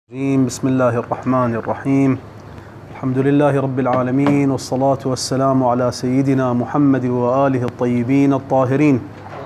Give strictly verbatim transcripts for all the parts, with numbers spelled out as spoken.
بسم الله الرحمن الرحيم. الحمد لله رب العالمين، والصلاة والسلام على سيدنا محمد وآله الطيبين الطاهرين،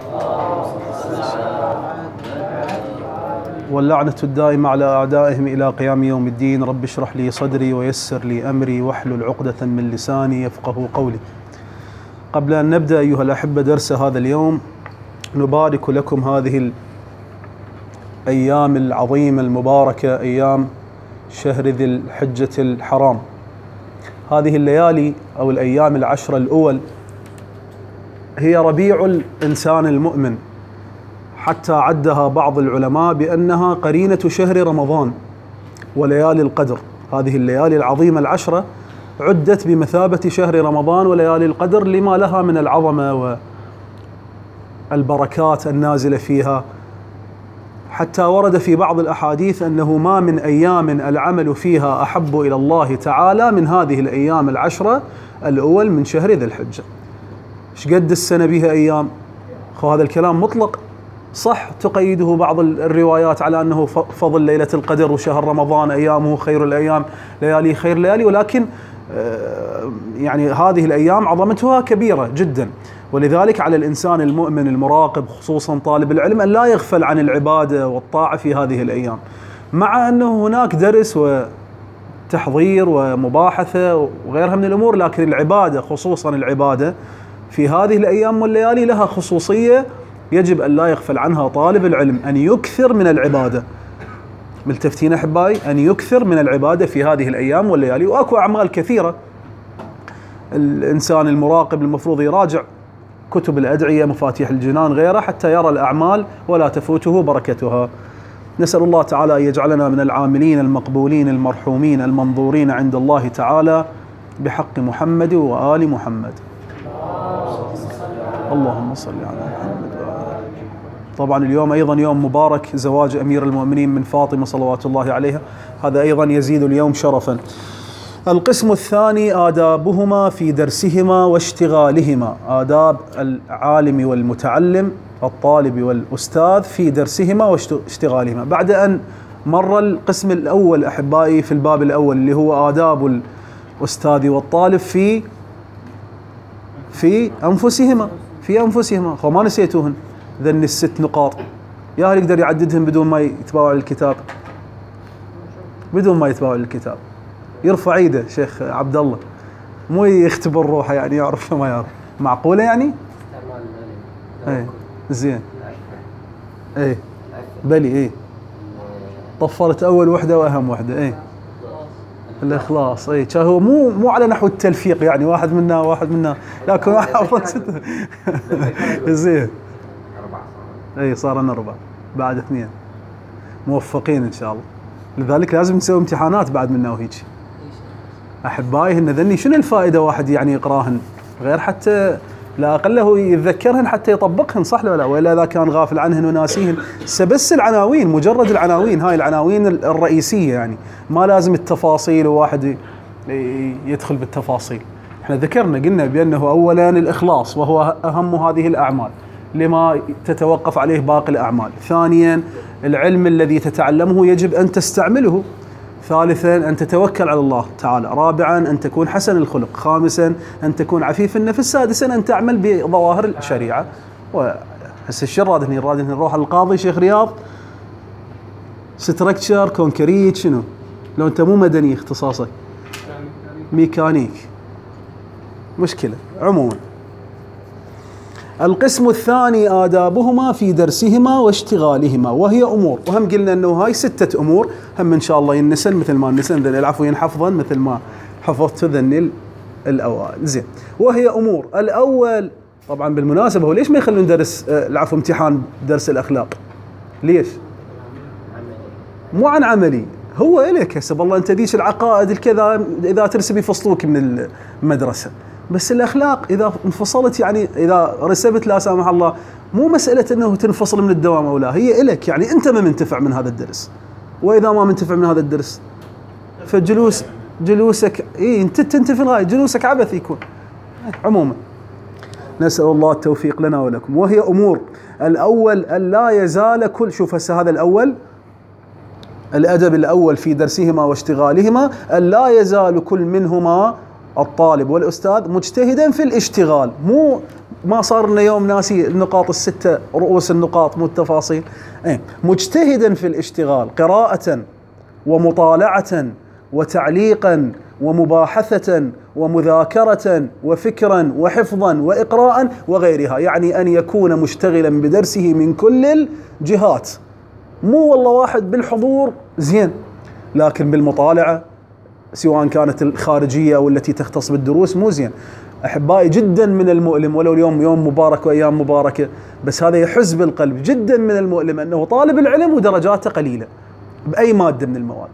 واللعنة الدائمة على أعدائهم إلى قيام يوم الدين. رب اشرح لي صدري ويسر لي أمري واحلل عقدة من لساني يفقه قولي. قبل أن نبدأ أيها الأحبة درس هذا اليوم، نبارك لكم هذه الأيام العظيمة المباركة، أيام شهر ذي الحجة الحرام. هذه الليالي أو الأيام العشرة الأول هي ربيع الإنسان المؤمن، حتى عدها بعض العلماء بأنها قرينة شهر رمضان وليالي القدر. هذه الليالي العظيمة العشرة عدت بمثابة شهر رمضان وليالي القدر لما لها من العظمة والبركات النازلة فيها، حتى ورد في بعض الأحاديث أنه ما من أيام العمل فيها أحب إلى الله تعالى من هذه الأيام العشرة الأول من شهر ذي الحجة. إيش قد السنة بها أيام؟ خو هذا الكلام مطلق، صح تقيده بعض الروايات على أنه فضل ليلة القدر وشهر رمضان أيامه خير الأيام، ليالي خير ليالي، ولكن يعني هذه الأيام عظمتها كبيرة جدا. ولذلك على الإنسان المؤمن المراقب، خصوصا طالب العلم، أن لا يغفل عن العبادة والطاعة في هذه الأيام، مع أنه هناك درس وتحضير ومباحثة وغيرها من الأمور، لكن العبادة خصوصا العبادة في هذه الأيام والليالي لها خصوصية يجب أن لا يغفل عنها طالب العلم، أن يكثر من العبادة. ملتفتين أحبائي؟ أن يكثر من العبادة في هذه الأيام والليالي. وأكو أعمال كثيرة الإنسان المراقب المفروض يراجع كتب الأدعية، مفاتيح الجنان، غيره، حتى يرى الأعمال ولا تفوته بركتها. نسأل الله تعالى أن يجعلنا من العاملين المقبولين المرحومين المنظورين عند الله تعالى بحق محمد وآل محمد. اللهم صل على محمد. طبعا اليوم أيضا يوم مبارك، زواج أمير المؤمنين من فاطمة صلوات الله عليها، هذا أيضا يزيد اليوم شرفا. القسم الثاني آدابهما في درسهما واشتغالهما، آداب العالم والمتعلم، الطالب والأستاذ في درسهما واشتغالهما. بعد أن مر القسم الأول أحبائي في الباب الأول اللي هو آداب الأستاذ والطالب في في أنفسهما في أنفسهما خو ما نسيتوهن ذن الست نقاط، يا هل يقدر يعددهم بدون ما يتباوع الكتاب؟ بدون ما يتباوع الكتاب يرفع ايده شيخ عبد الله، مو يختبر روحه يعني يعرف ما يعرف. معقوله يعني؟ ايه زين، ايه بلي، ايه طفرت اول وحده واهم وحده، ايه الاخلاص، ايه هو مو مو على نحو التلفيق يعني واحد منا واحد منا، لكن واحد زين، ايه صار لنا اربعه بعد اثنين، موفقين ان شاء الله. لذلك لازم نسوي امتحانات بعد منا وهيك أحبائي. هن ذني شنو الفائدة واحد يعني يقراهن غير حتى لا أقل هو يتذكرهن حتى يطبقهن، صح ولا لا؟ وإلا إذا كان غافل عنهن وناسيهن، بس العناوين، مجرد العناوين، هاي العناوين الرئيسية يعني، ما لازم التفاصيل وواحد يدخل بالتفاصيل. احنا ذكرنا قلنا بأنه أولا الإخلاص وهو أهم هذه الأعمال لما تتوقف عليه باقي الأعمال. ثانيا العلم الذي تتعلمه يجب أن تستعمله. ثالثا أن تتوكل على الله تعالى. رابعا أن تكون حسن الخلق. خامسا أن تكون عفيف النفس. سادسا أن تعمل بظواهر الشريعة. وهسه الشر رادهني رادهني نروح القاضي شيخ رياض، ستركتشر، كونكريت، شنو لو أنت مو مدني اختصاصك ميكانيك، مشكلة. عموما القسم الثاني آدابهما في درسهما واشتغالهما، وهي أمور، وهم قلنا أنه هاي ستة أمور، هم إن شاء الله ينسن مثل ما نسن ذن العفو ينحفظا مثل ما حفظت ذن الأوائل. زين، وهي أمور. الأول طبعا بالمناسبة هو ليش ما يخلون درس العفو امتحان درس الأخلاق؟ ليش؟ مو عن عملي، هو إليك حسب الله أنت ديش العقائد الكذا إذا ترسب يفصلوك من المدرسة، بس الأخلاق إذا انفصلت يعني إذا رسبت لا سامح الله، مو مسألة أنه تنفصل من الدوام أو لا، هي إلك يعني أنت ما منتفع من هذا الدرس، وإذا ما منتفع من هذا الدرس فجلوس جلوسك إيه أنت تنتفع غاية، جلوسك عبث يكون. عموما نسأل الله التوفيق لنا ولكم. وهي أمور. الأول أن لا يزال كل، شوف هسه هذا الأول الأدب الأول في درسهما واشتغالهما أن لا يزال كل منهما الطالب والأستاذ مجتهدا في الاشتغال. مو ما صار لنا يوم ناسي النقاط الستة، رؤوس النقاط مو التفاصيل. ايه مجتهدا في الاشتغال قراءة ومطالعة وتعليقا ومباحثة ومذاكرة وفكرا وحفظا وإقراء وغيرها، يعني أن يكون مشتغلا بدرسه من كل الجهات. مو والله واحد بالحضور زين، لكن بالمطالعة سواء كانت الخارجية أو التي تختص بالدروس مو زين. أحبائي جدا من المؤلم، ولو اليوم يوم مبارك وأيام مباركة، بس هذا يحز بالقلب، جدا من المؤلم أنه طالب العلم ودرجاته قليلة بأي مادة من المواد.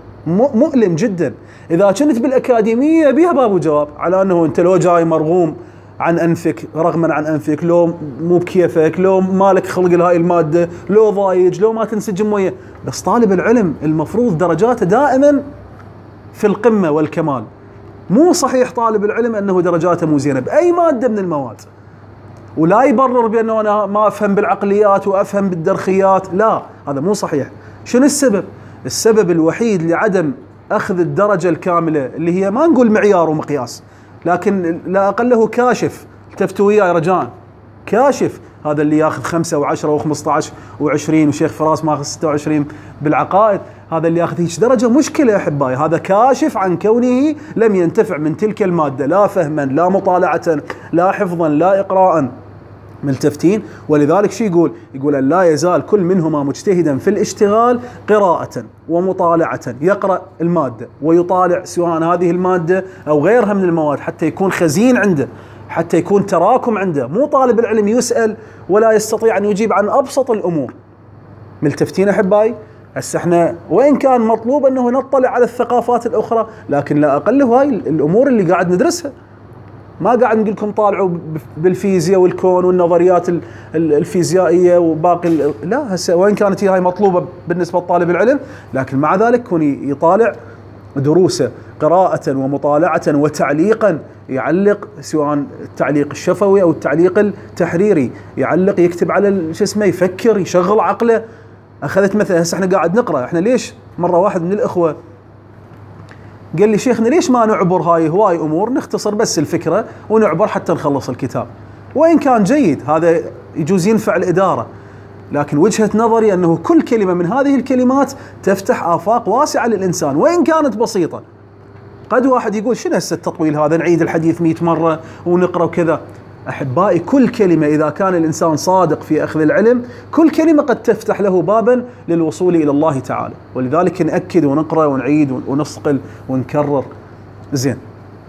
مؤلم جدا. إذا كنت بالأكاديمية بيها باب وجواب، على أنه أنت لو جاي مرغوم عن أنفك، رغما عن أنفك، لو مو بكيفك، لو مالك خلق لهاي المادة، لو ضايج، لو ما تنسجم وياه. بس طالب العلم المفروض درجاته دائما في القمة والكمال. مو صحيح طالب العلم أنه درجاته مو زينة بأي مادة من المواد، ولا يبرر بأنه أنا ما أفهم بالعقليات وأفهم بالدرخيات. لا، هذا مو صحيح. شنو السبب؟ السبب الوحيد لعدم أخذ الدرجة الكاملة، اللي هي ما نقول معيار ومقياس، لكن لا أقله كاشف. التفتوا وياي رجاء، كاشف هذا اللي ياخذ خمسة وعشرة وخمسة عشر وعشرين، وشيخ فراس ماخذ ستة وعشرين بالعقائد، هذا اللي ياخذ هيك درجة مشكلة يا أحبائي. هذا كاشف عن كونه لم ينتفع من تلك المادة، لا فهما لا مطالعة لا حفظا لا إقراء. ملتفتين؟ ولذلك شو يقول؟ يقول أن لا يزال كل منهما مجتهدا في الاشتغال قراءة ومطالعة، يقرأ المادة ويطالع سواء هذه المادة أو غيرها من المواد، حتى يكون خزين عنده، حتى يكون تراكم عنده. مو طالب العلم يسأل ولا يستطيع أن يجيب عن أبسط الأمور. ملتفتين أحبائي؟ هسه احنا وإن كان مطلوب أنه نطلع على الثقافات الأخرى، لكن لا أقل هاي الأمور اللي قاعد ندرسها. ما قاعد نقول لكم طالعوا بالفيزياء والكون والنظريات الفيزيائية وباقي، لا. هسه وإن كانت هاي مطلوبة بالنسبة لطالب العلم، لكن مع ذلك كون يطالع دروسه قراءة ومطالعة وتعليقا، يعلق سواء التعليق الشفوي أو التعليق التحريري، يعلق يكتب على شو اسمه، يفكر يشغل عقله. أخذت مثلا هسه احنا قاعد نقرأ، احنا ليش مرة واحد من الإخوة قال لي شيخنا ليش ما نعبر هاي هواي أمور، نختصر بس الفكرة ونعبر حتى نخلص الكتاب. وإن كان جيد هذا يجوز ينفع الإدارة، لكن وجهة نظري أنه كل كلمة من هذه الكلمات تفتح آفاق واسعة للإنسان وإن كانت بسيطة. قد واحد يقول شنو هسه التطويل هذا، نعيد الحديث مئة مرة ونقرأ وكذا. أحبائي كل كلمة إذا كان الإنسان صادق في أخذ العلم، كل كلمة قد تفتح له بابا للوصول إلى الله تعالى. ولذلك نأكد ونقرأ ونعيد ونصقل ونكرر. زين.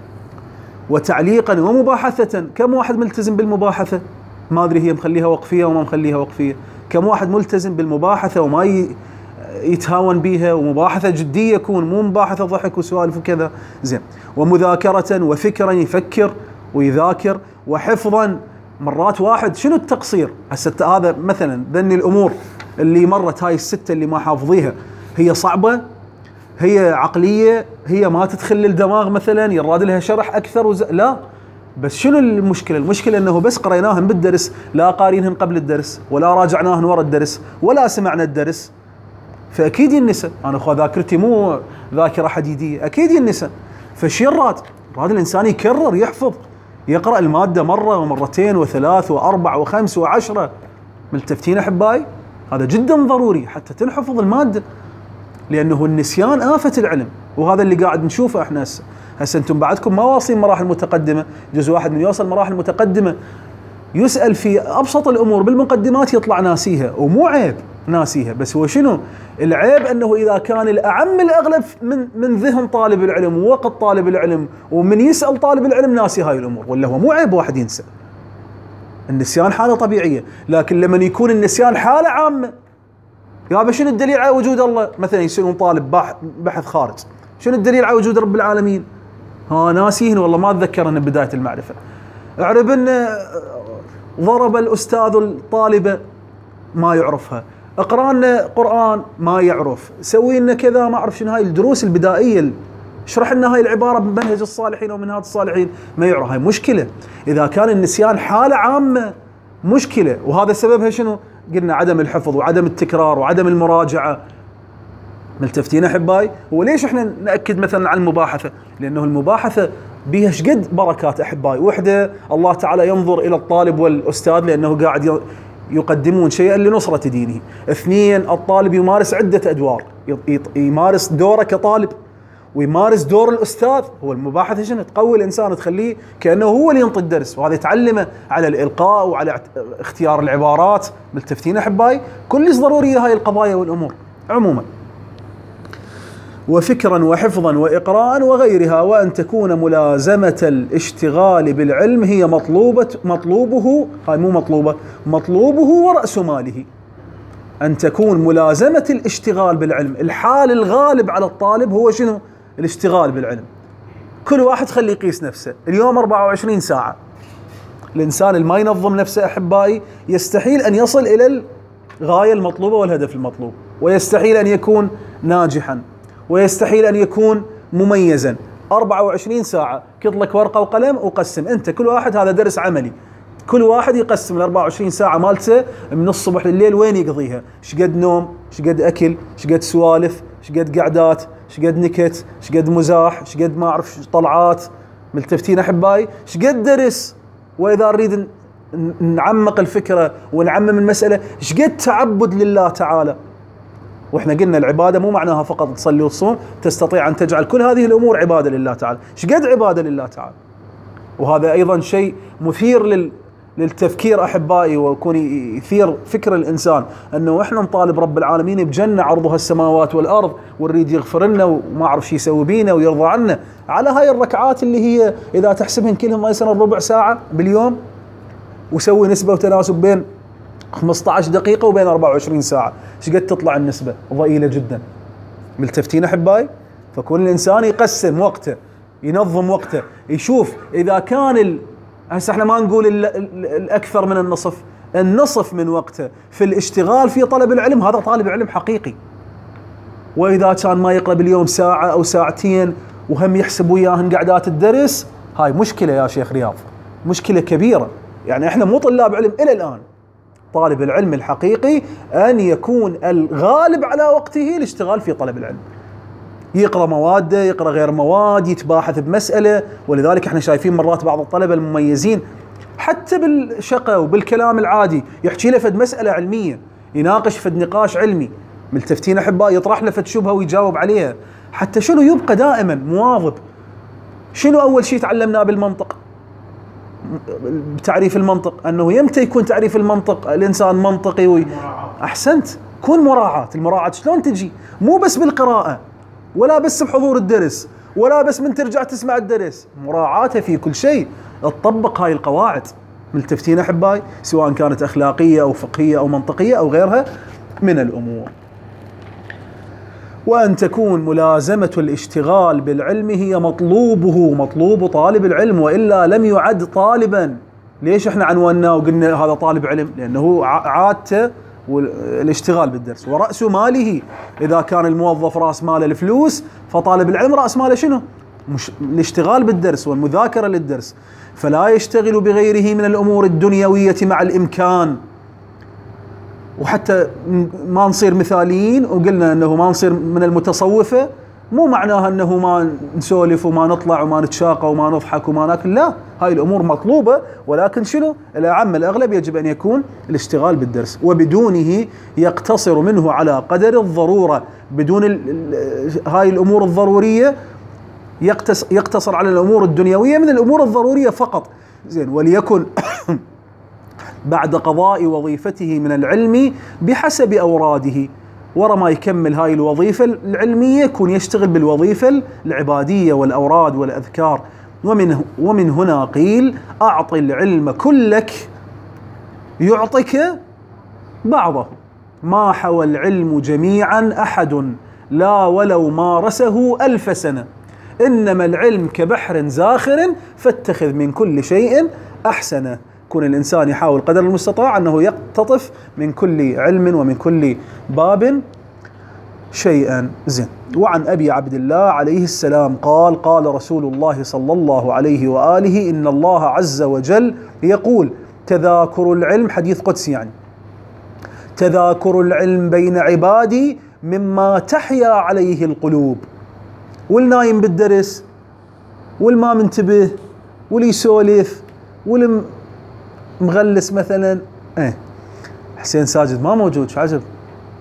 وتعليقا ومباحثة، كم واحد ملتزم بالمباحثة؟ ما أدري هي مخليها وقفية وما مخليها وقفية. كم واحد ملتزم بالمباحثة وما يتهاون بيها، ومباحثة جدية يكون، مو مباحثة ضحك وسوالف وكذا. زين. ومذاكرة وفكرا، يفكر ويذاكر، وحفظا. مرات واحد شنو التقصير؟ هسه هذا مثلا ذني الأمور اللي مرت هاي الستة اللي ما حافظيها، هي صعبة، هي عقلية، هي ما تدخل للدماغ مثلا، يراد لها شرح أكثر وز... لا. بس شنو المشكلة؟ المشكلة أنه بس قريناهن بالدرس، لا قارينهن قبل الدرس، ولا راجعناهن ورا الدرس، ولا سمعنا الدرس. فأكيد ينسى. أنا أخوة ذاكرتي مو ذاكرة حديدية، أكيد ينسى. فشي الراد؟ راد الإنسان يكرر، يحفظ، يقرأ المادة مرة ومرتين وثلاث وأربع وخمس وعشرة. ملتفتين أحبائي؟ هذا جدا ضروري حتى تنحفظ المادة، لأنه النسيان آفة العلم، وهذا اللي قاعد نشوفه احنا هسه. هسه انتم بعدكم ما واصلين مراحل متقدمة، جزء واحد من يوصل مراحل متقدمة يسأل في أبسط الأمور بالمقدمات يطلع ناسيها، ومو عيب ناسيها، بس هو شنو العيب؟ أنه إذا كان الأعم الأغلب من من ذهن طالب العلم ووقت طالب العلم ومن يسأل طالب العلم ناسي هاي الأمور. ولا هو مو عيب واحد ينسى، النسيان حالة طبيعية. لكن لما يكون النسيان حالة عامة، يا شنو الدليل على وجود الله؟ مثلا يسألون طالب بحث خارج، شنو الدليل على وجود رب العالمين؟ ها ناسيهن والله ما أتذكرهن بداية المعرفة. اعرف أن ضرب الأستاذ الطالبة ما يعرفها، اقرأ لنا قرآن ما يعرف، سوي لنا كذا ما أعرف شنو. هاي الدروس البدائية، اشرح لنا هاي العبارة بمنهج الصالحين ومنهاج الصالحين، ما يعرف. هاي مشكلة. إذا كان النسيان حالة عامة مشكلة، وهذا سببها شنو؟ قلنا عدم الحفظ وعدم التكرار وعدم المراجعة. ملتفتين أحبائي؟ وليش إحنا نأكد مثلا على المباحثة؟ لأنه المباحثة بها شقد بركات أحبائي. وحدة الله تعالى ينظر إلى الطالب والأستاذ لأنه قاعد يقدمون شيئا لنصرة دينه. اثنين، الطالب يمارس عدة أدوار، يمارس دوره كطالب ويمارس دور الأستاذ. هو المباحثة شنو؟ تقوي الإنسان، تخليه كأنه هو اللي ينطي الدرس، وهذا يتعلمه على الإلقاء وعلى اختيار العبارات. ملتفتين أحبائي؟ كلش ضرورية هاي القضايا والأمور عموما. وفكرا وحفظا وإقراء وغيرها. وأن تكون ملازمة الاشتغال بالعلم هي مطلوبة مطلوبه هاي مو مطلوبة مطلوبه ورأس ماله. أن تكون ملازمة الاشتغال بالعلم، الحال الغالب على الطالب هو شنو؟ الاشتغال بالعلم. كل واحد خلي يقيس نفسه. اليوم أربعة وعشرين ساعة. الإنسان اللي ما ينظم نفسه أحبائي يستحيل أن يصل إلى الغاية المطلوبة والهدف المطلوب، ويستحيل أن يكون ناجحا، ويستحيل أن يكون مميزا. أربعة وعشرين ساعة كض لك ورقة وقلم وقسم. أنت كل واحد، هذا درس عملي، كل واحد يقسم ال أربعة وعشرين ساعة مالته من الصبح لليل وين يقضيها. شقد نوم، شقد أكل، شقد سوالف، شقد قعدات، شقد نكت، شقد مزاح، شقد ما أعرف طلعات. ملتفتين أحبائي؟ شقد درس. وإذا نريد نعمق الفكرة ونعمم المسألة، شقد تعبد لله تعالى. واحنا قلنا العبادة مو معناها فقط تصلي وتصوم، تستطيع أن تجعل كل هذه الأمور عبادة لله تعالى. شقد عبادة لله تعالى. وهذا أيضا شيء مثير لل للتفكير أحبائي، ويكون يثير فكر الإنسان أنه إحنا نطالب رب العالمين بجنة عرضها السماوات والأرض، ونريد يغفر لنا وما أعرف شو يسوي بينا ويرضى عنا على هاي الركعات اللي هي إذا تحسبهن كلهم ما يصير ربع ساعة باليوم، وسوي نسبة وتناسب بين خمسة عشر دقيقة وبين أربعة وعشرين ساعة. شقد تطلع النسبة؟ ضئيلة جدا. ملتفتين أحبائي؟ فكل الإنسان يقسم وقته، ينظم وقته، يشوف إذا كان ال... هسه احنا ما نقول ال... ال... الأكثر من النصف، النصف من وقته في الاشتغال في طلب العلم، هذا طالب علم حقيقي. وإذا كان ما يقرأ باليوم ساعة أو ساعتين وهم يحسب وياهن قعدات الدرس، هاي مشكلة يا شيخ رياض، مشكلة كبيرة. يعني احنا مو طلاب علم إلى الآن. طالب العلم الحقيقي أن يكون الغالب على وقته الاشتغال في طلب العلم، يقرأ مواده، يقرأ غير مواد، يتباحث بمسألة. ولذلك احنا شايفين مرات بعض الطلبة المميزين حتى بالشقة وبالكلام العادي يحكي له فد مسألة علمية، يناقش فد نقاش علمي. ملتفتين أحباء؟ يطرح له فد شبهة ويجاوب عليها، حتى شنو يبقى دائما مواظب. شنو أول شيء تعلمناه بالمنطق؟ بتعريف المنطق، أنه يمتى يكون تعريف المنطق الإنسان منطقي وي... أحسنت، كون مراعاة. المراعاة شلون تجي؟ مو بس بالقراءة، ولا بس بحضور الدرس، ولا بس من ترجع تسمع الدرس، مراعاته في كل شيء. تطبق هاي القواعد. ملتفتين أحبائي؟ سواء كانت أخلاقية أو فقهية أو منطقية أو غيرها من الأمور. وأن تكون ملازمة الاشتغال بالعلم هي مطلوبه، مطلوب طالب العلم، وإلا لم يعد طالبا. ليش احنا عنواناه وقلنا هذا طالب علم؟ لأنه عادته والاشتغال بالدرس. ورأس ماله، إذا كان الموظف رأس ماله الفلوس، فطالب العلم رأس ماله شنو؟ مش الاشتغال بالدرس والمذاكرة للدرس. فلا يشتغل بغيره من الأمور الدنيوية مع الإمكان. وحتى ما نصير مثاليين وقلنا أنه ما نصير من المتصوفة، مو معناها أنه ما نسولف وما نطلع وما نتشاقى وما نضحك وما ناكل، لا، هاي الأمور مطلوبة، ولكن شنو؟ الأعم الأغلب يجب أن يكون الاشتغال بالدرس، وبدونه يقتصر منه على قدر الضرورة. بدون هاي الأمور الضرورية يقتصر على الأمور الدنيوية من الأمور الضرورية فقط. زين، وليكن بعد قضاء وظيفته من العلم بحسب أوراده. ورا ما يكمل هاي الوظيفة العلمية يكون يشتغل بالوظيفة العبادية والأوراد والأذكار. ومن, ومن هنا قيل: أعط العلم كلك يعطك بعضه، ما حوى العلم جميعا أحد، لا ولو مارسه ألف سنة، إنما العلم كبحر زاخر فاتخذ من كل شيء أحسنه. يكون الإنسان يحاول قدر المستطاع أنه يقتطف من كل علم ومن كل باب شيئا. زين. وعن أبي عبد الله عليه السلام قال: قال رسول الله صلى الله عليه وآله: إن الله عز وجل يقول: تذاكر العلم، حديث قدسي يعني، تذاكر العلم بين عبادي مما تحيا عليه القلوب. والنايم بالدرس، والما منتبه، واللي يسولف، واللي مغلس مثلا. ايه حسين ساجد ما موجود، شو عجب.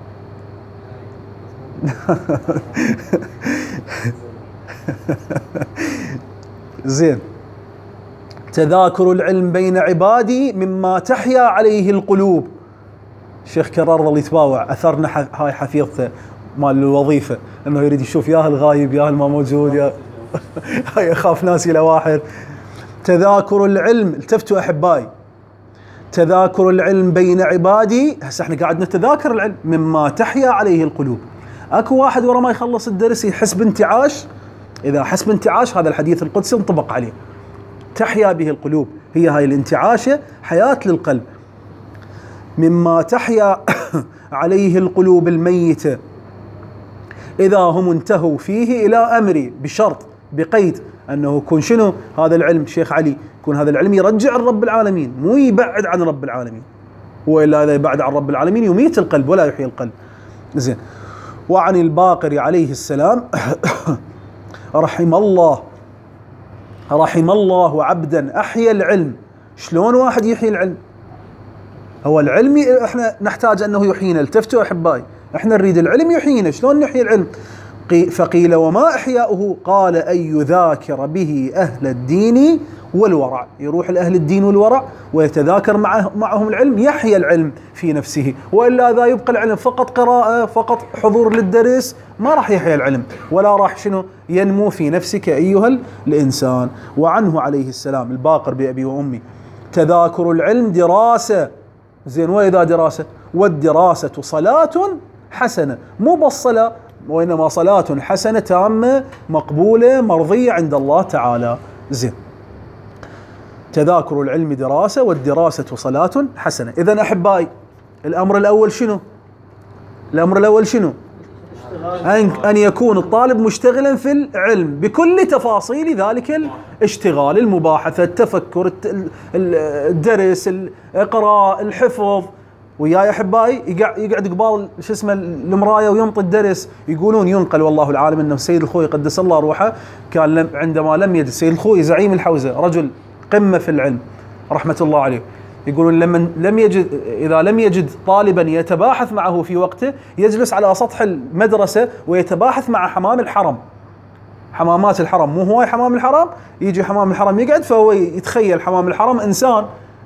زين. تذاكر العلم بين عبادي مما تحيا عليه القلوب. الشيخ كرار ظل يتباوع، اثرنا هاي حفيظته مال الوظيفه، انه يريد يشوف ياهل الغايب ياهل ما موجود، يا هاي اخاف ناسي لواحد. تذاكر العلم، التفتوا احبائي، تذاكر العلم بين عبادي. هسه احنا قاعد نتذاكر العلم مما تحيا عليه القلوب. اكو واحد ورا ما يخلص الدرس يحس بانتعاش، اذا حس بانتعاش هذا الحديث القدسي انطبق عليه. تحيا به القلوب، هي هاي الانتعاشه حياه للقلب. مما تحيا عليه القلوب الميته اذا هم انتهوا فيه الى امري، بشرط بقيد انه يكون شنو هذا العلم شيخ علي، يكون هذا العلم يرجع الرب العالمين، مو يبعد عن رب العالمين. والا اذا يبعد عن رب العالمين يميت القلب ولا يحيي القلب. زين. وعن الباقر عليه السلام رحم الله رحم الله عبدا احيا العلم. شلون واحد يحيي العلم؟ هو العلم احنا نحتاج انه يحيينا. التفتوا احبائي، احنا نريد العلم يحيينا. شلون نحيي العلم؟ فقيل وما احياؤه؟ قال ان يذاكر به اهل الدين والورع. يروح لاهل الدين والورع ويتذاكر معه معهم العلم، يحيى العلم في نفسه. والا اذا يبقى العلم فقط قراءه، فقط حضور للدرس، ما راح يحيى العلم ولا راح شنو ينمو في نفسك ايها الانسان. وعنه عليه السلام الباقر بابي وامي تذاكر العلم دراسه. زين. واذا دراسه؟ والدراسه صلاه حسنه، مو بالصلاه وانما صلاه حسنه تامه مقبوله مرضيه عند الله تعالى. زين. تذاكر العلم دراسه، والدراسه صلاه حسنه. اذا احبائي الامر الاول شنو؟ الامر الاول شنو؟ ان ان يكون الطالب مشتغلا في العلم بكل تفاصيل ذلك الاشتغال، المباحثه، التفكر، الدرس، الاقراء، الحفظ. وياي احبائي يقعد قبال شو اسمه المرايه وينطي الدرس. يقولون ينقل والله العالم انه السيد الخوي قدس الله روحه كان عندما لم يجد السيد الخوي زعيم الحوزه، رجل قمه في العلم رحمه الله عليه، يقولون لما لم يجد اذا لم يجد طالبا يتباحث معه في وقته يجلس على سطح المدرسه ويتباحث مع حمام الحرم. حمامات الحرم، مو هو حمام الحرم، يجي حمام الحرم يقعد، فهو يتخيل حمام الحرم انسان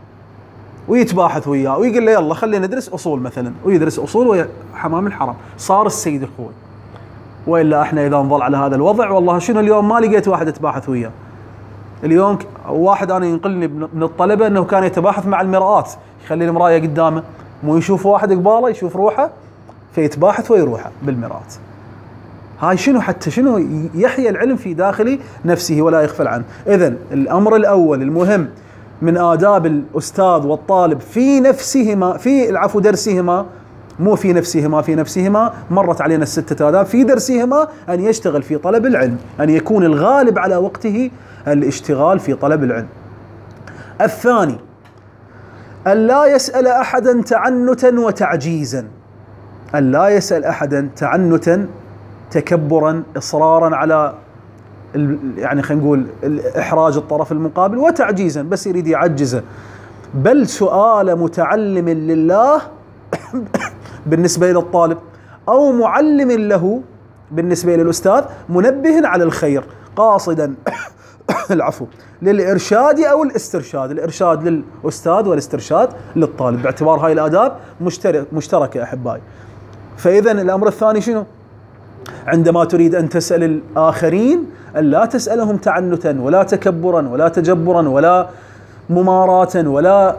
ويتباحث وياه ويقول له يلا خلينا ندرس اصول مثلا، ويدرس اصول ويا حمام الحرم. صار السيد الخوي. والا احنا اذا نظل على هذا الوضع والله شنو اليوم ما لقيت واحد اتباحث وياه. اليوم واحد انا ينقلني من الطلبه انه كان يتباحث مع المرآة، يخلي المرايه قدامه، مو يشوف واحد قباله يشوف روحه فيتباحث ويروحه بالمرآة. هاي شنو؟ حتى شنو يحيى العلم في داخل نفسه ولا يغفل عنه. اذن الامر الاول المهم من آداب الأستاذ والطالب في نفسهما، في العفو درسهما، مو في نفسهما، في نفسهما مرت علينا الستة آداب، في درسهما أن يشتغل في طلب العلم، أن يكون الغالب على وقته الاشتغال في طلب العلم. الثاني أن لا يسأل أحدا تعنتا وتعجيزا. أن لا يسأل أحدا تعنتا، تكبرا، إصرارا على يعني خلينا نقول إحراج الطرف المقابل، وتعجيزا بس يريد يعجزه، بل سؤال متعلم لله بالنسبة إلى الطالب، أو معلم له بالنسبة إلى الأستاذ، منبه على الخير قاصدا العفو للإرشاد أو الاسترشاد. الإرشاد للأستاذ والاسترشاد للطالب، باعتبار هاي الآداب مشترك مشتركة أحبائي. فإذا الأمر الثاني شنو؟ عندما تريد أن تسأل الآخرين أن لا تسألهم تعنتا ولا تكبرا ولا تجبرا ولا مماراة ولا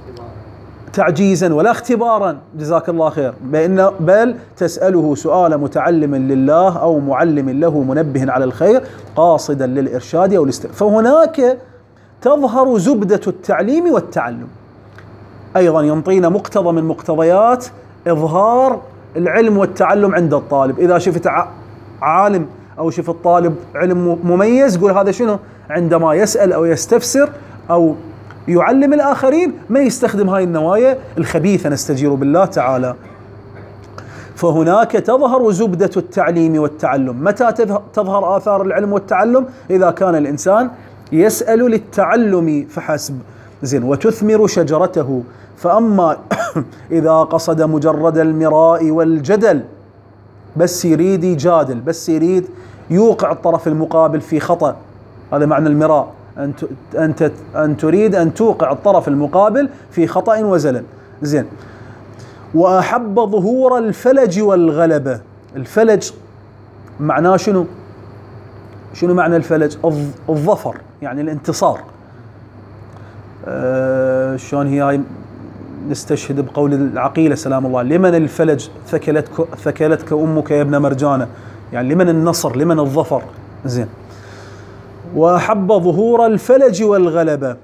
تعجيزا ولا اختبارا، جزاك الله خير، بأن بل تسأله سؤال متعلم لله أو معلم له منبه على الخير قاصدا للإرشاد أو الاست... فهناك تظهر زبدة التعليم والتعلم. أيضا ينطينا مقتضى من مقتضيات إظهار العلم والتعلم عند الطالب. إذا شفت عالم أو شفت طالب علم مميز قول هذا شنو؟ عندما يسأل أو يستفسر أو يعلم الآخرين ما يستخدم هاي النوايا الخبيثة، نستجير بالله تعالى. فهناك تظهر زبدة التعليم والتعلم. متى تظهر آثار العلم والتعلم؟ إذا كان الإنسان يسأل للتعلم فحسب. زين. وتثمر شجرته. فأما إذا قصد مجرد المراء والجدل، بس يريد يجادل، بس يريد يوقع الطرف المقابل في خطأ، هذا معنى المراء، أن أنت أن تريد أن توقع الطرف المقابل في خطأ وزلل. زين. وأحب ظهور الفلج والغلبة. الفلج معناه شنو؟ شنو معنى الفلج؟ الظفر، يعني الانتصار. أه شلون هي هاي؟ نستشهد بقول العقيلة سلام الله: لمن الفلج ثكلتك ثكلتك أمك يا ابن مرجانة، يعني لمن النصر، لمن الظفر. زين. وأحب ظهور الفلج والغلبة،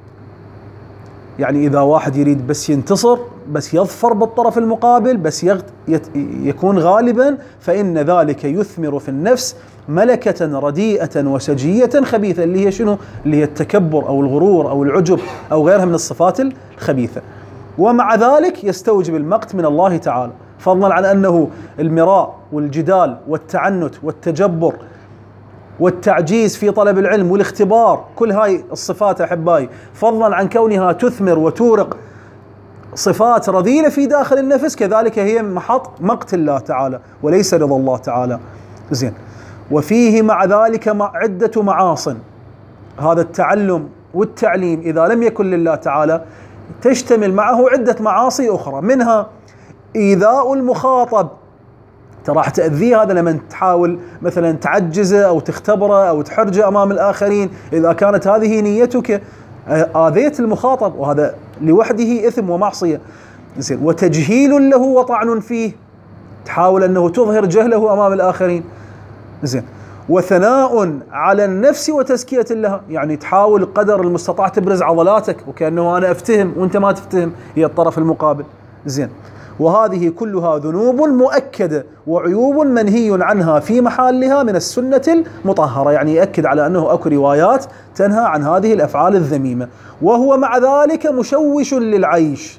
يعني إذا واحد يريد بس ينتصر، بس يظفر بالطرف المقابل، بس يغت يكون غالبا، فإن ذلك يثمر في النفس ملكة رديئة وسجية خبيثة، اللي هي شنو؟ اللي هي التكبر أو الغرور أو العجب أو غيرها من الصفات الخبيثة. ومع ذلك يستوجب المقت من الله تعالى، فضلا عن أنه المراء والجدال والتعنت والتجبر والتعجيز في طلب العلم والاختبار، كل هاي الصفات أحبائي، فضلا عن كونها تثمر وتورق صفات رذيلة في داخل النفس، كذلك هي محط مقت الله تعالى وليس رضا الله تعالى. زين. وفيه مع ذلك مع عدة معاصٍ. هذا التعلم والتعليم إذا لم يكن لله تعالى تشتمل معه عدة معاصي أخرى، منها إيذاء المخاطب. راح تأذيه هذا لما تحاول مثلا تعجزه أو تختبره أو تحرجه أمام الآخرين، إذا كانت هذه نيتك آذيت المخاطب، وهذا لوحده إثم ومعصية. زين. وتجهيل له وطعن فيه، تحاول أنه تظهر جهله أمام الآخرين. زين. وثناء على النفس وتزكية لها، يعني تحاول قدر المستطاع تبرز عضلاتك وكأنه أنا أفتهم وأنت ما تفتهم، هي الطرف المقابل. زين. وهذه كلها ذنوب مؤكدة وعيوب منهي عنها في محلها من السنة المطهرة، يعني يأكد على أنه أكو روايات تنهى عن هذه الأفعال الذميمة. وهو مع ذلك مشوش للعيش.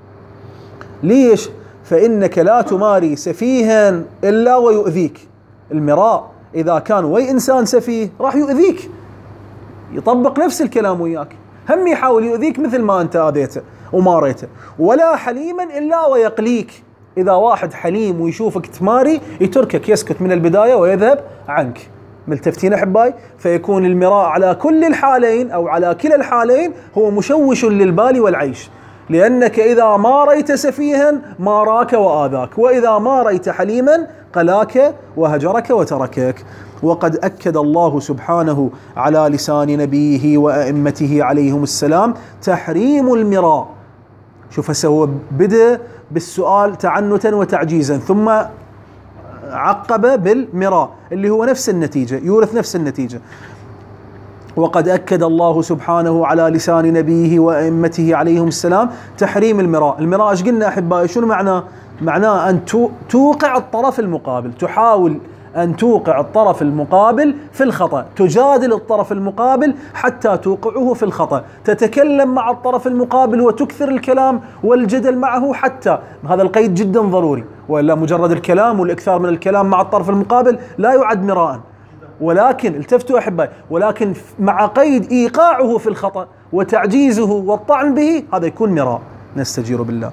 ليش؟ فإنك لا تماري سفيها إلا ويؤذيك. المراء إذا كان وي إنسان سفيه راح يؤذيك، يطبق نفس الكلام وياك، هم يحاول يؤذيك مثل ما أنت آذيته وماريته. ولا حليما إلا ويقليك. إذا واحد حليم ويشوفك تماري يتركك، يسكت من البداية ويذهب عنك. ملتفتين أحبائي؟ فيكون المراء على كل الحالين أو على كلا الحالين هو مشوش للبال والعيش، لأنك إذا ماريت سفيها ماراك وآذاك، وإذا ماريت حليما قلاك وهجرك وتركك. وقد أكد الله سبحانه على لسان نبيه وأئمته عليهم السلام تحريم المراء. شوف هسه هو بدأ بالسؤال تعنتا وتعجيزا، ثم عقب بالمراء اللي هو نفس النتيجة، يورث نفس النتيجة. وقد أكد الله سبحانه على لسان نبيه وأئمته عليهم السلام تحريم المراء. المراء ايش قلنا أحبائي؟ شنو معناه؟ معناه أن توقع الطرف المقابل، تحاول أن توقع الطرف المقابل في الخطأ، تجادل الطرف المقابل حتى توقعه في الخطأ، تتكلم مع الطرف المقابل وتكثر الكلام والجدل معه، حتى هذا القيد جدا ضروري، وإلا مجرد الكلام والإكثار من الكلام مع الطرف المقابل لا يعد مراءً. ولكن التفتوا أحبائي، ولكن مع قيد إيقاعه في الخطأ وتعجيزه والطعن به، هذا يكون مراء. نستجير بالله.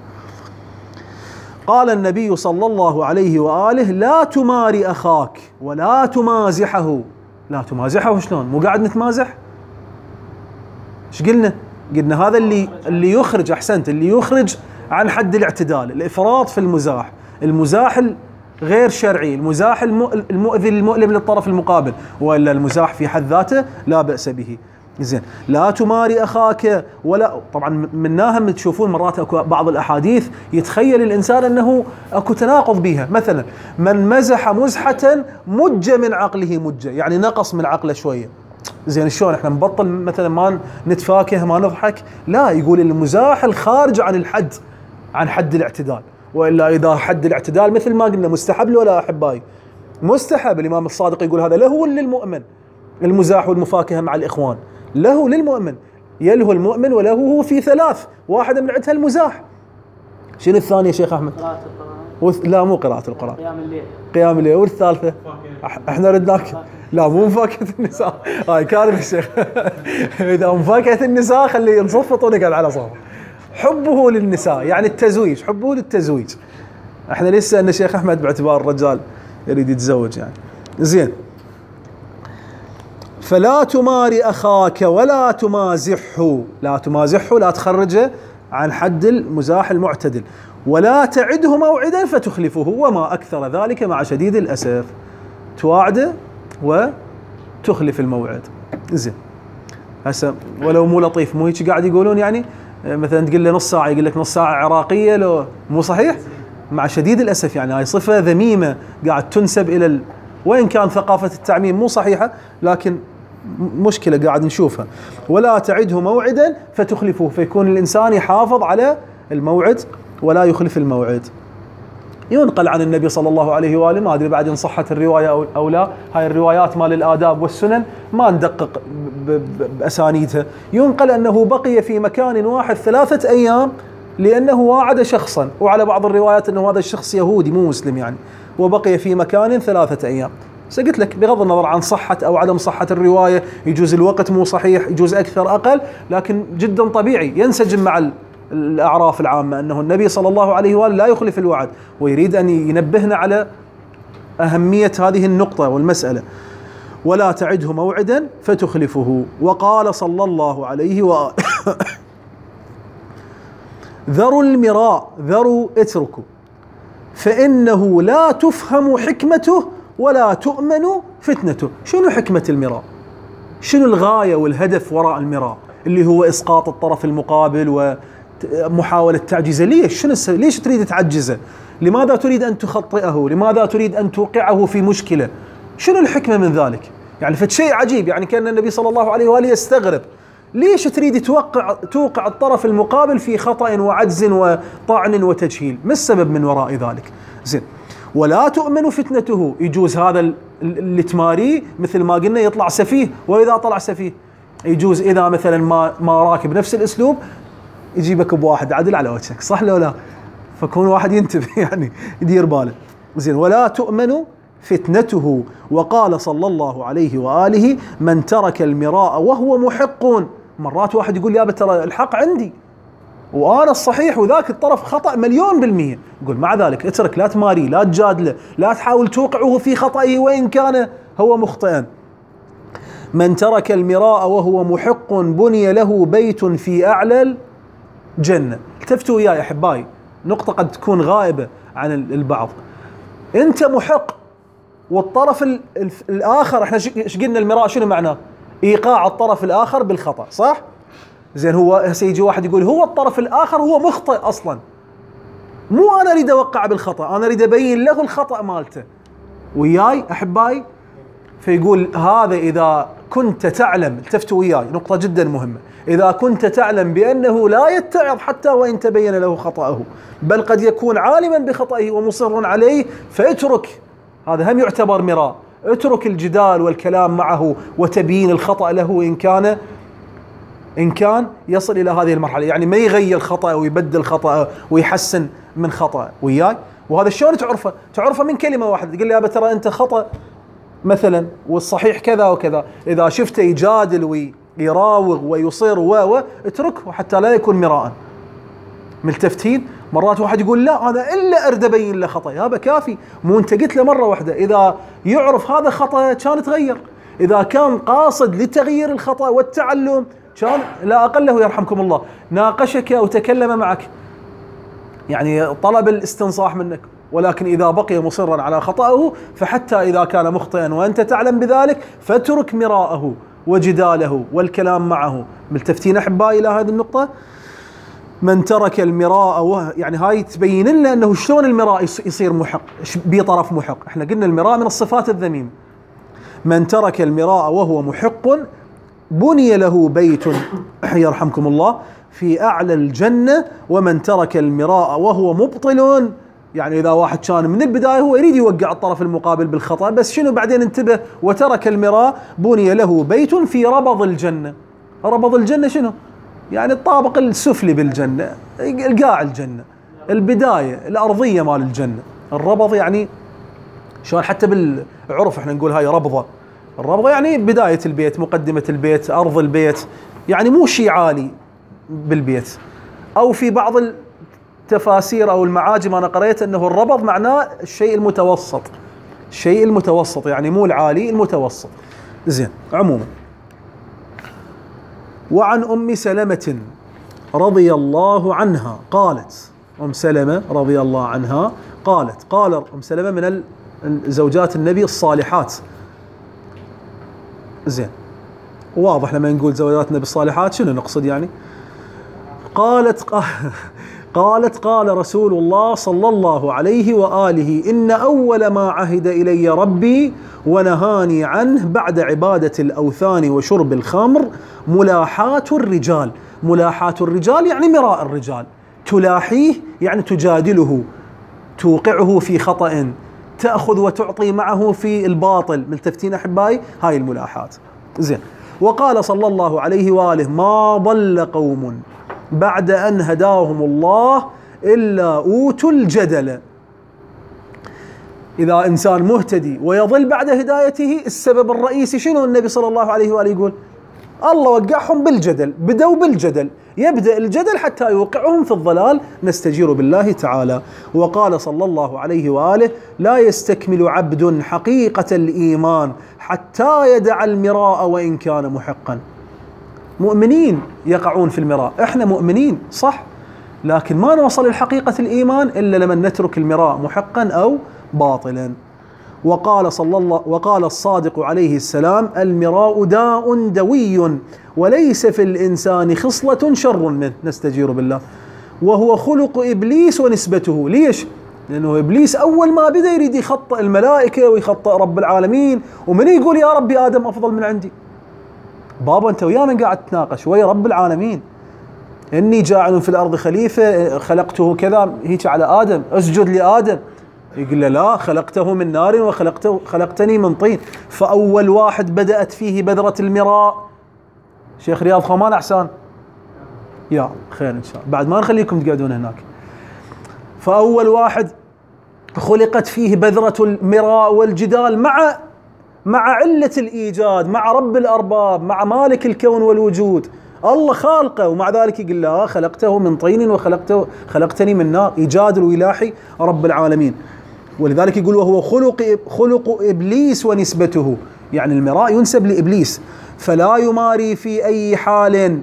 قال النبي صلى الله عليه وآله: لا تماري أخاك ولا تمازحه. لا تمازحه شلون؟ مو قاعد نتمازح؟ ايش قلنا؟ قلنا هذا اللي اللي يخرج، أحسنت، اللي يخرج عن حد الاعتدال، الإفراط في المزاح، المزاح غير شرعي، المزاح المؤذي المؤلم للطرف المقابل، وإلا المزاح في حد ذاته لا بأس به. زين. لا تماري أخاك ولا، طبعا مناهم تشوفون مرات أكو بعض الأحاديث يتخيل الإنسان أنه أكو تناقض بها، مثلا من مزح مزحة مج من عقله مجة، يعني نقص من عقله شوية. زين شلون احنا نبطل مثلا ما نتفاكه ما نضحك؟ لا، يقول المزاح الخارج عن الحد، عن حد الاعتدال، وإلا إذا حد الاعتدال مثل ما قلنا مستحب ولا أحبائي؟ مستحب. الإمام الصادق يقول هذا له للمؤمن، المزاح والمفاكهة مع الإخوان له للمؤمن، يله المؤمن وله في ثلاث، واحدة من عدها المزاح. شنو الثانية شيخ أحمد؟ وث... لا مو قراءة القرآن، قيام الليل. قيام الليل. والثالثة احنا ردناك لا مو مفاكهة النساء. هاي كان الشيخ اذا مفاكهة النساء خليه ينصفط ونقعد على صوب. حبه للنساء يعني التزويج، حبه للتزويج. احنا لسه ان الشيخ احمد باعتبار الرجال يريد يتزوج يعني. زين. فلا تماري اخاك ولا تمازحه، لا تمازحه لا تخرجه عن حد المزاح المعتدل، ولا تعده موعدا فتخلفه وما اكثر ذلك مع شديد الاسف. تواعده وتخلف الموعد. زين. هسه ولو مو لطيف مو هيك قاعد يقولون يعني مثلا تقول له نص ساعه يقول لك نص ساعه عراقيه، لو مو صحيح مع شديد الاسف يعني هاي صفه ذميمه قاعد تنسب الى ال... وان كان ثقافه التعميم مو صحيحه لكن مشكله قاعد نشوفها. ولا تعده موعدا فتخلفه، فيكون الانسان يحافظ على الموعد ولا يخلف الموعد. ينقل عن النبي صلى الله عليه واله، ما ادري بعد ان صحت الروايه او لا، هاي الروايات مال الاداب والسنن ما ندقق باسانيدها، ينقل انه بقي في مكان واحد ثلاثه ايام لانه واعد شخصا، وعلى بعض الروايات انه هذا الشخص يهودي مو مسلم يعني، وبقي في مكان ثلاثه ايام. قلت لك بغض النظر عن صحة أو عدم صحة الرواية، يجوز الوقت مو صحيح، يجوز أكثر أقل، لكن جدا طبيعي ينسجم مع الأعراف العامة أنه النبي صلى الله عليه وآله لا يخلف الوعد، ويريد أن ينبهنا على أهمية هذه النقطة والمسألة. ولا تعده موعدا فتخلفه. وقال صلى الله عليه وآله ذروا المراء، ذروا اتركوا، فإنه لا تفهم حكمته ولا تؤمن فتنته. شنو حكمة المراء؟ شنو الغاية والهدف وراء المراء اللي هو إسقاط الطرف المقابل ومحاولة تعجيزه؟ ليش؟ شنو ليش تريد تعجزه؟ لماذا تريد أن تخطئه؟ لماذا تريد أن توقعه في مشكلة؟ شنو الحكمة من ذلك؟ يعني فشيء عجيب، يعني كان النبي صلى الله عليه وآله يستغرب ليش تريد توقع توقع الطرف المقابل في خطأ وعجز وطعن وتجهيل؟ ما السبب من وراء ذلك؟ زين. ولا تؤمن فتنته، يجوز هذا اللي تماريه مثل ما قلنا يطلع سفيه، واذا طلع سفيه يجوز اذا مثلا ما ما راكب نفس الاسلوب يجيبك بواحد عدل على وجهك، صح لو لا؟ فكون واحد ينتبه يعني يدير باله. زين. ولا تؤمن فتنته. وقال صلى الله عليه واله من ترك المراء وهو محق. مرات واحد يقول يا ترى الحق عندي وانا الصحيح وذاك الطرف خطأ مليون بالمية، يقول مع ذلك اترك، لا تماري، لا تجادله، لا تحاول توقعه في خطئه وان كان هو مخطئا. من ترك المراء وهو محق بني له بيت في اعلى الجنة. التفتوا وياي احبائي، نقطة قد تكون غائبة عن البعض. انت محق والطرف الاخر، احنا ايش قلنا المراء شنو معناه؟ ايقاع الطرف الاخر بالخطأ، صح؟ زين. هو هسه يجي واحد يقول هو الطرف الاخر هو مخطئ اصلا، مو انا اريد اوقع بالخطأ، انا اريد ابين له الخطأ مالته. وياي احبائي؟ فيقول هذا اذا كنت تعلم، التفتوا وياي نقطة جدا مهمة، اذا كنت تعلم بانه لا يتعظ حتى وان تبين له خطأه، بل قد يكون عالما بخطئه ومصر عليه، فاترك، هذا هم يعتبر مراء، اترك الجدال والكلام معه وتبيين الخطأ له إن كان إن كان يصل إلى هذه المرحلة، يعني ما يغير خطأ ويبدل خطأ ويحسن من خطأ. وياي؟ وهذا شلون تعرفه؟ تعرفه من كلمة واحدة، تقول لي يا ترى أنت خطأ مثلا والصحيح كذا وكذا، إذا شفته يجادل ويراوغ ويصر و اتركه حتى لا يكون مراء. ملتفتين؟ مرات واحد يقول لا أنا إلا أريد أبين له خطأ، هذا كافي، مو أنت قلت له مرة واحدة إذا يعرف هذا خطأ كان تغير، إذا كان قاصد لتغيير الخطأ والتعلم كان لا أقل له يرحمكم الله ناقشك أو تكلم معك، يعني طلب الاستنصاح منك. ولكن إذا بقي مصرا على خطأه فحتى إذا كان مخطئا وأنت تعلم بذلك فاترك مراءه وجداله والكلام معه. ملتفتين أحبائي إلى هذه النقطة؟ من ترك المراء، يعني هاي تبين لنا أنه شلون المراء يصير محق بطرف محق. احنا قلنا المراء من الصفات الذميمة. من ترك المراء وهو محق بني له بيت يرحمكم الله في أعلى الجنة، ومن ترك المراء وهو مبطل، يعني إذا واحد كان من البداية هو يريد يوقع الطرف المقابل بالخطأ بس شنو بعدين انتبه وترك المراء، بني له بيت في ربض الجنة. ربض الجنة شنو؟ يعني الطابق السفلي بالجنة، قاع الجنة. البداية الأرضية مال الجنة. الربض يعني شلون حتى بالعرف احنا نقول هاي ربضة، الربضة يعني بداية البيت، مقدمة البيت، أرض البيت، يعني مو شيء عالي بالبيت. أو في بعض التفاسير أو المعاجم أنا قريت أنه الربض معناه الشيء المتوسط، الشيء المتوسط يعني مو العالي، المتوسط. زين عموما. وعن أم سلمة رضي الله عنها قالت، أم سلمة رضي الله عنها قالت، قال أم سلمة من زوجات النبي الصالحات. زين واضح لما نقول زوجات النبي الصالحات شنو نقصد يعني. قالت قالت قال رسول الله صلى الله عليه وآله إن أول ما عهد إلي ربي ونهاني عنه بعد عبادة الأوثان وشرب الخمر ملاحاة الرجال. ملاحاة الرجال يعني مراء الرجال، تلاحيه يعني تجادله، توقعه في خطأ، تأخذ وتعطي معه في الباطل. ملتفتين أحبائي؟ هاي الملاحاة. زين. وقال صلى الله عليه وآله ما ضل قوم بعد أن هداهم الله إلا أوتوا الجدل. إذا إنسان مهتدي ويضل بعد هدايته السبب الرئيسي شنو؟ النبي صلى الله عليه وآله يقول الله وقعهم بالجدل، بدوا بالجدل، يبدأ الجدل حتى يوقعهم في الضلال، نستجير بالله تعالى. وقال صلى الله عليه وآله لا يستكمل عبد حقيقة الإيمان حتى يدع المراء وإن كان محقا. مؤمنين يقعون في المراء، احنا مؤمنين صح، لكن ما نوصل لحقيقة الإيمان إلا لمن نترك المراء محقا أو باطلا. وقال صلى الله وقال الصادق عليه السلام المراء داء دوي وليس في الإنسان خصلة شر منه، نستجير بالله، وهو خلق إبليس ونسبته. ليش؟ لأنه إبليس أول ما بدأ يريد يخطئ الملائكة ويخطئ رب العالمين، ومن يقول يا ربي آدم أفضل من عندي؟ بابا أنت ويا من قاعد تناقش؟ ويا رب العالمين، إني جاعل في الأرض خليفة، خلقته كذا هيك على آدم، أسجد لآدم. يقول له لا، خلقته من نار وخلقته خلقتني من طين. فأول واحد بدأت فيه بذرة المراء شيخ رياض خمان أحسان، يا خير إن شاء الله بعد ما نخليكم تقعدون هناك. فأول واحد خلقت فيه بذرة المراء والجدال مع مع علة الإيجاد، مع رب الأرباب، مع مالك الكون والوجود، الله خالقه، ومع ذلك يقول له خلقته من طين وخلقته خلقتني من نار، يجادل ويلاحي رب العالمين. ولذلك يقول وهو خلق خلق إبليس ونسبته، يعني المراء ينسب لإبليس. فلا يماري في أي حال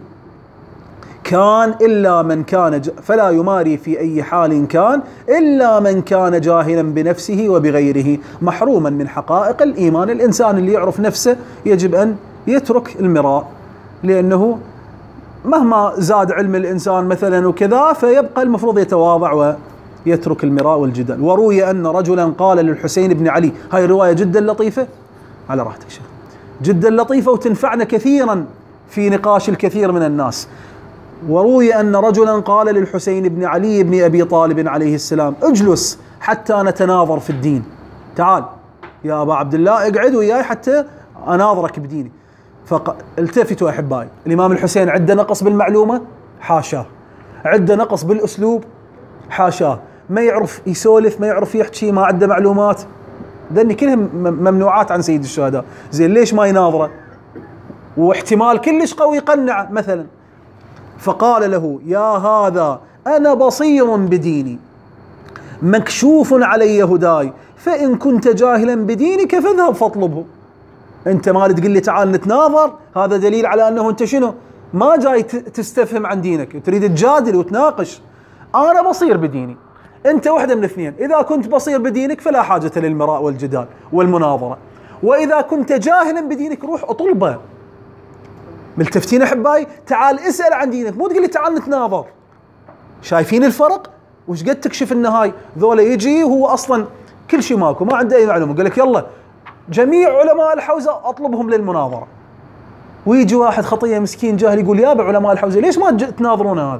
كان إلا من كان ج... فلا يماري في أي حال كان إلا من كان جاهلا بنفسه وبغيره محروما من حقائق الإيمان. الإنسان اللي يعرف نفسه يجب أن يترك المراء، لأنه مهما زاد علم الإنسان مثلا وكذا فيبقى المفروض يتواضع ويترك المراء والجدل. وروي أن رجلا قال للحسين بن علي، هاي رواية جدا لطيفة على راحتك شيخ، جدا لطيفة وتنفعنا كثيرا في نقاش الكثير من الناس. وروي أن رجلا قال للحسين بن علي بن أبي طالب عليه السلام اجلس حتى نتناظر في الدين، تعال يا أبا عبد الله اقعد وياي حتى أناظرك بديني. فالتفتوا أحبائي، الإمام الحسين عنده نقص بالمعلومة؟ حاشاه. عنده نقص بالأسلوب؟ حاشاه. ما يعرف يسولف، ما يعرف يحكي، ما عنده معلومات، ذني كلهم ممنوعات عن سيد الشهداء. زين ليش ما يناظره؟ واحتمال كلش قوي يقنع مثلا. فقال له يا هذا أنا بصير بديني مكشوف علي هداي، فإن كنت جاهلا بدينك فاذهب فاطلبه. أنت مال تقول لي تعال نتناظر، هذا دليل على أنه أنت شنو؟ ما جاي تستفهم عن دينك، تريد تجادل وتناقش. أنا بصير بديني، أنت واحدة من الاثنين، إذا كنت بصير بدينك فلا حاجة للمراء والجدال والمناظرة، وإذا كنت جاهلا بدينك روح أطلبه. ملتفتين أحبائي؟ تعال اسأل عن دينك، مو تقول لي تعال نتناظر. شايفين الفرق؟ وش قد تكشف إن هاي ذولا يجي وهو أصلا كل شيء ماكو، ما عنده أي معلومة، قال لك يلا جميع علماء الحوزة أطلبهم للمناظرة. ويجي واحد خطية مسكين جاهل يقول يا علماء الحوزة ليش ما تناظرون؟ هذا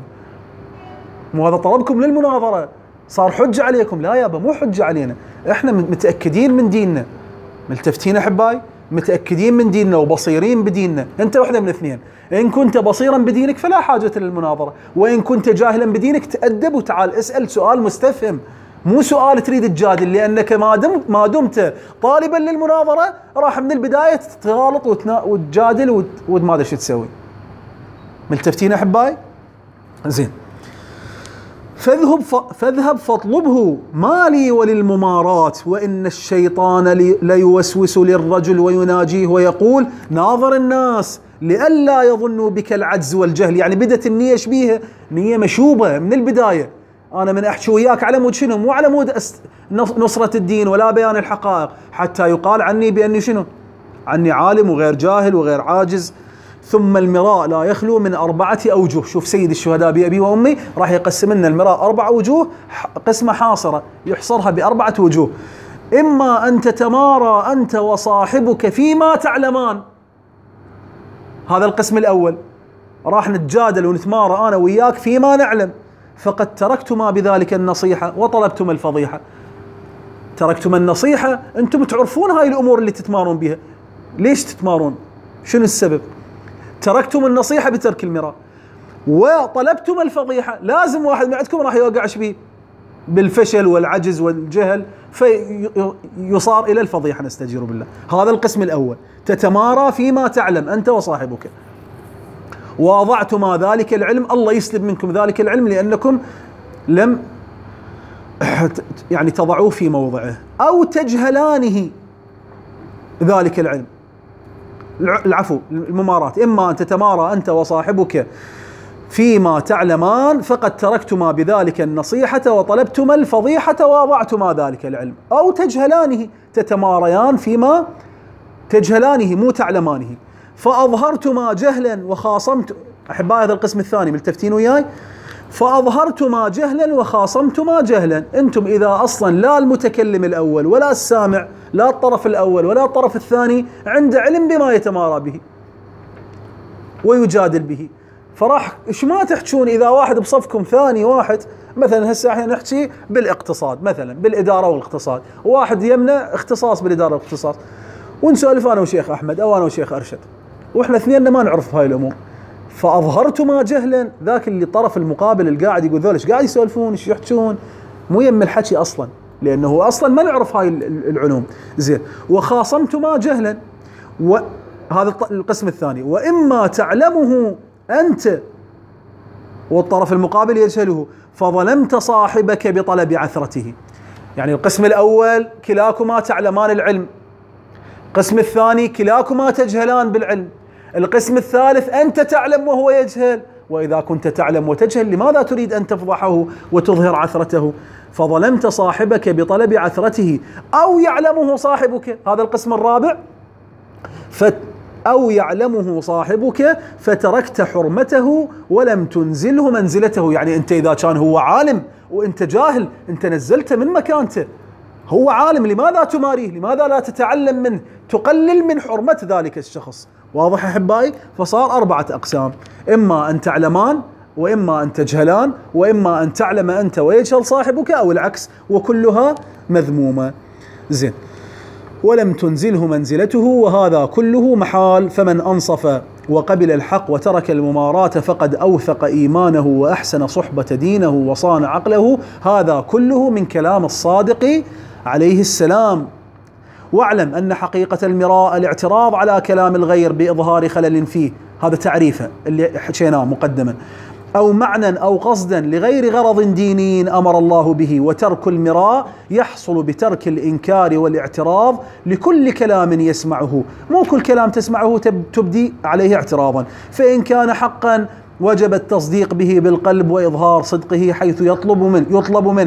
مو هذا طلبكم للمناظرة، صار حجة عليكم؟ لا يابا مو حجة علينا، احنا متأكدين من ديننا. ملتفتين أحبائي؟ متأكدين من ديننا وبصيرين بديننا، أنت واحدة من الاثنين. إن كنت بصيرا بدينك فلا حاجة للمناظرة، وإن كنت جاهلا بدينك تأدب وتعال اسأل سؤال مستفهم، مو سؤال تريد تجادل، لأنك ما دمت ما دمت طالبا للمناظرة راح من البداية تتغالط وتجادل وما أدري شو تسوي. ملتفتين أحبائي؟ زين. فاذهب فاذهب فاطلبه ما لي وللممارات، وإن الشيطان ليوسوس للرجل ويناجيه ويقول ناظر الناس لئلا يظنوا بك العجز والجهل. يعني بدت النية شبيهة، نية مشوبة من البداية. أنا من أحكي وياك على مود شنو؟ مو على مود نصرة الدين ولا بيان الحقائق، حتى يقال عني بأني شنو؟ عني عالم وغير جاهل وغير عاجز. ثم المراء لا يخلو من أربعة أوجه. شوف سيد الشهداء بأبي وأمي راح يقسم لنا المراء أربع وجوه، قسمة حاصرة يحصرها بأربعة وجوه. إما أن تتمارى أنت وصاحبك فيما تعلمان، هذا القسم الأول، راح نتجادل ونتمارى أنا وياك فيما نعلم، فقد تركتما بذلك النصيحة وطلبتما الفضيحة. تركتما النصيحة، أنتم تعرفون هاي الأمور اللي تتمارون بها، ليش تتمارون؟ شنو السبب؟ تركتم النصيحة بترك المراء، وطلبتم الفضيحة. لازم واحد من عندكم راح يوقع شبيه بالفشل والعجز والجهل فيصار إلى الفضيحة، نستجير بالله. هذا القسم الأول، تتمارى فيما تعلم أنت وصاحبك. ووضعتما ذلك العلم، الله يسلب منكم ذلك العلم لأنكم لم يعني تضعوه في موضعه، أو تجهلانه ذلك العلم. العفو، المماراة، إما أن تتمارى أنت وصاحبك فيما تعلمان فقد تركتما بذلك النصيحة وطلبتما الفضيحة ووضعتما ذلك العلم، أو تجهلانه، تتماريان فيما تجهلانه مو تعلمانه، فأظهرتما جهلا وخاصمت. أحبائي هذا القسم الثاني، ملتفتين وياي؟ فأظهرتما جهلا وخاصمتما جهلا. أنتم إذا أصلا لا المتكلم الأول ولا السامع، لا الطرف الأول ولا الطرف الثاني عنده علم بما يتمارى به ويجادل به، فراح إيش ما تحكون إذا واحد بصفكم ثاني واحد، مثلا هسه احنا نحكي بالاقتصاد مثلا، بالإدارة والاقتصاد، واحد يمنا اختصاص بالإدارة والاقتصاد، ونسولف أنا وشيخ أحمد أو أنا وشيخ أرشد، وإحنا اثنين ما نعرف هاي الأمور. فأظهرتما جهلا، ذاك اللي طرف المقابل اللي قاعد يقول ذول ايش قاعد يسولفون ايش يحكون، مو يم الحكي أصلا، لأنه أصلا ما نعرف هاي العلوم. زين. وخاصمتما جهلا، وهذا القسم الثاني. وإما تعلمه أنت والطرف المقابل يجهله فظلمت صاحبك بطلب عثرته. يعني القسم الأول كلاكما تعلمان العلم، القسم الثاني كلاكما تجهلان بالعلم، القسم الثالث أنت تعلم وهو يجهل. وإذا كنت تعلم وتجهل لماذا تريد أن تفضحه وتظهر عثرته؟ فظلمت صاحبك بطلب عثرته، أو يعلمه صاحبك، هذا القسم الرابع، فت أو يعلمه صاحبك فتركت حرمته ولم تنزله منزلته. يعني أنت إذا كان هو عالم وأنت جاهل أنت نزلته من مكانته، هو عالم لماذا تماريه؟ لماذا لا تتعلم منه؟ تقلل من حرمة ذلك الشخص. واضح أحبائي؟ فصار أربعة أقسام، إما أن تعلمان، وإما أن تجهلان، وإما أن تعلم أنت ويجهل صاحبك، أو العكس، وكلها مذمومة. زين. ولم تنزله منزلته، وهذا كله محال. فمن أنصف وقبل الحق وترك المماراة فقد أوثق إيمانه وأحسن صحبة دينه وصان عقله. هذا كله من كلام الصادق عليه السلام. واعلم أن حقيقة المراء الاعتراض على كلام الغير بإظهار خلل فيه، هذا تعريفه اللي حكيناه مقدما، أو معنى أو قصدا لغير غرض ديني أمر الله به. وترك المراء يحصل بترك الإنكار والاعتراض لكل كلام يسمعه، مو كل كلام تسمعه تبدي عليه اعتراضا. فإن كان حقا وجب التصديق به بالقلب وإظهار صدقه حيث يطلب منه يطلب منه،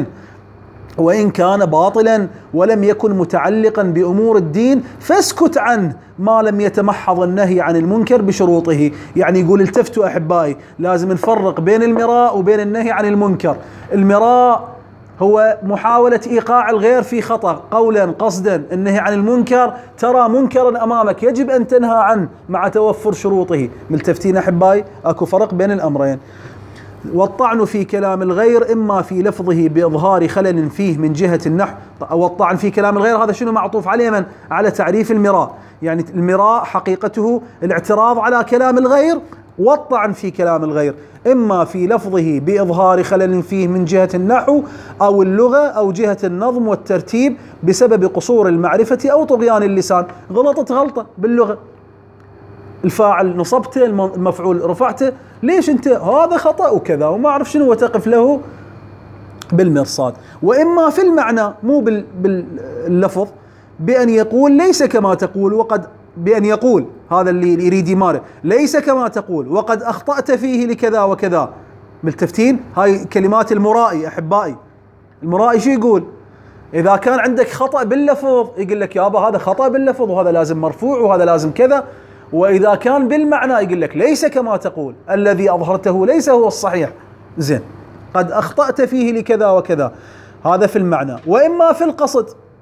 وإن كان باطلا ولم يكن متعلقا بأمور الدين فاسكت عنه ما لم يتمحض النهي عن المنكر بشروطه. يعني يقول التفتوا أحبائي، لازم نفرق بين المراء وبين النهي عن المنكر. المراء هو محاولة إيقاع الغير في خطأ قولا قصدا، النهي عن المنكر ترى منكرا أمامك يجب أن تنهى عنه مع توفر شروطه. ملتفتين أحبائي؟ أكو فرق بين الأمرين. والطعن في كلام الغير إما في لفظه بإظهار خلل فيه من جهة النحو. والطعن في كلام الغير هذا شنو معطوف عليه؟ من؟ على تعريف المراء. يعني المراء حقيقته الاعتراض على كلام الغير، والطعن في كلام الغير إما في لفظه بإظهار خلل فيه من جهة النحو أو اللغة أو جهة النظم والترتيب بسبب قصور المعرفة أو طغيان اللسان. غلطت غلطة باللغة، الفاعل نصبته، المفعول رفعته، ليش انت هذا خطأ وكذا وما اعرف شنو، وتقف له بالمرصاد. واما في المعنى مو باللفظ، بأن يقول ليس كما تقول وقد بأن يقول هذا اللي يريد يمارس ليس كما تقول وقد أخطأت فيه لكذا وكذا. ملتفتين؟ هاي كلمات المرائي أحبائي. المرائي شو يقول؟ إذا كان عندك خطأ باللفظ يقول لك يابا هذا خطأ باللفظ وهذا لازم مرفوع وهذا لازم كذا. وإذا كان بالمعنى يقول لك ليس كما تقول، الذي أظهرته ليس هو الصحيح، زين قد أخطأت فيه لكذا وكذا. هذا في المعنى. وإما في القصد،